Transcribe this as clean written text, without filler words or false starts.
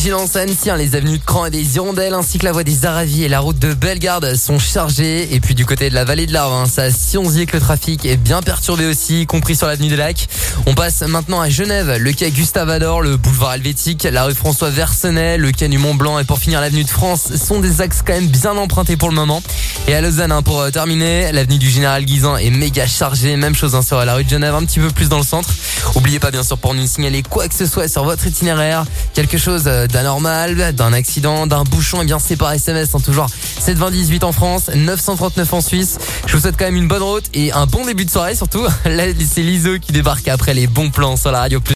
vigilance à Annecy, les avenues de Cran et des Hirondelles ainsi que la voie des Aravis et la route de Bellegarde sont chargées. Et puis du côté de la vallée de l'Arve, c'est à Sionzier que le trafic est bien perturbé aussi, y compris sur l'avenue des Lacs. On passe maintenant à Genève, le quai Gustave Ador, le boulevard Helvétique, la rue François Versenay, le quai du Mont Blanc et pour finir l'avenue de France sont des axes quand même bien empruntés pour le moment. Et à Lausanne, pour terminer, l'avenue du Général Guisan est méga chargée, même chose sur la rue de Genève, un petit peu plus dans le centre. Oubliez pas bien sûr pour nous signaler quoi que ce soit sur votre itinéraire, quelque chose d'anormal, d'un accident, d'un bouchon, et bien c'est par SMS, toujours 72018 en France, 939 en Suisse. Je vous souhaite quand même une bonne route et un bon début de soirée surtout. Là, c'est l'ISO qui débarque après les bons plans sur la radio.